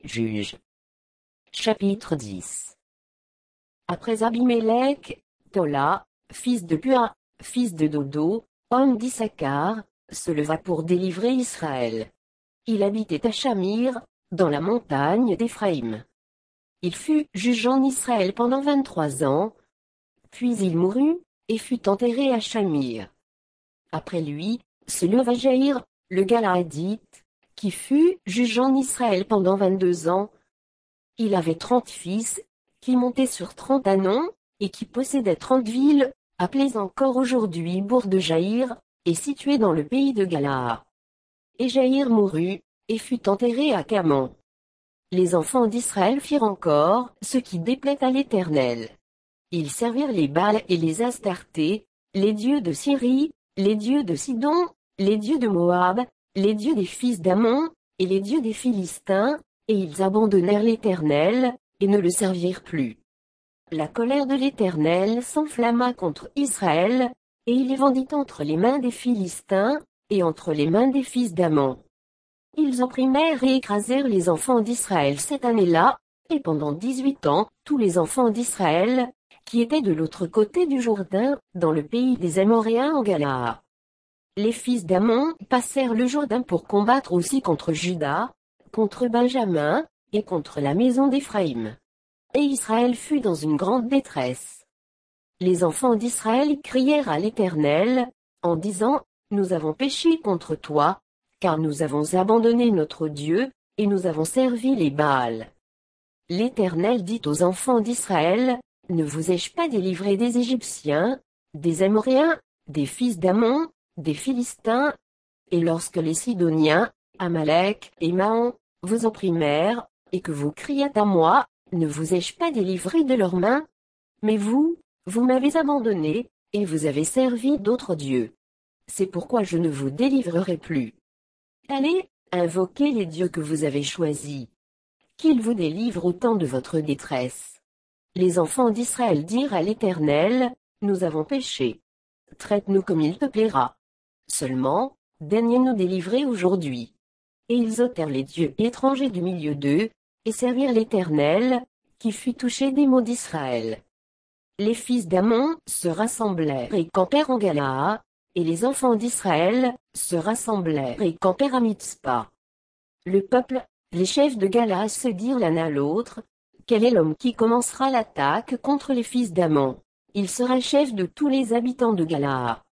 Juge. Chapitre 10. Après Abimélec, Tola, fils de Pua, fils de Dodo, homme d'Issachar, se leva pour délivrer Israël. Il habitait à Shamir, dans la montagne d'Éphraïm. Il fut juge en Israël pendant 23 ans, puis il mourut, et fut enterré à Shamir. Après lui, se leva Jaïr, le Galaadite, qui fut juge en Israël pendant 22 ans. Il avait 30 fils, qui montaient sur 30 ânons, et qui possédaient 30 villes, appelées encore aujourd'hui bourgs de Jaïr, et situées dans le pays de Galaad. Et Jaïr mourut, et fut enterré à Camon. Les enfants d'Israël firent encore ce qui déplaît à l'Éternel. Ils servirent les Baals et les Astartés, les dieux de Syrie, les dieux de Sidon, les dieux de Moab, les dieux des fils d'Ammon, et les dieux des Philistins, et ils abandonnèrent l'Éternel, et ne le servirent plus. La colère de l'Éternel s'enflamma contre Israël, et il les vendit entre les mains des Philistins, et entre les mains des fils d'Ammon. Ils opprimèrent et écrasèrent les enfants d'Israël cette année-là, et pendant 18 ans, tous les enfants d'Israël, qui étaient de l'autre côté du Jourdain, dans le pays des Amoréens en Galaad. Les fils d'Ammon passèrent le Jourdain pour combattre aussi contre Juda, contre Benjamin, et contre la maison d'Éphraïm. Et Israël fut dans une grande détresse. Les enfants d'Israël crièrent à l'Éternel, en disant, nous avons péché contre toi, car nous avons abandonné notre Dieu, et nous avons servi les Baals. L'Éternel dit aux enfants d'Israël, ne vous ai-je pas délivré des Égyptiens, des Amoréens, des fils d'Ammon, des Philistins? Et lorsque les Sidoniens, Amalek et Maon, vous opprimèrent, et que vous criâtes à moi, ne vous ai-je pas délivré de leurs mains? Mais vous m'avez abandonné, et vous avez servi d'autres dieux. C'est pourquoi je ne vous délivrerai plus. Allez, invoquez les dieux que vous avez choisis. Qu'ils vous délivrent au temps de votre détresse. Les enfants d'Israël dirent à l'Éternel, nous avons péché. Traite-nous comme il te plaira. Seulement, daigne nous délivrer aujourd'hui. Et ils ôtèrent les dieux étrangers du milieu d'eux, et servirent l'Éternel, qui fut touché des maux d'Israël. Les fils d'Ammon se rassemblèrent et campèrent en Galaad, et les enfants d'Israël se rassemblèrent et campèrent à Mitzpa. Le peuple, les chefs de Galaad se dirent l'un à l'autre, quel est l'homme qui commencera l'attaque contre les fils d'Ammon? Il sera chef de tous les habitants de Galaad.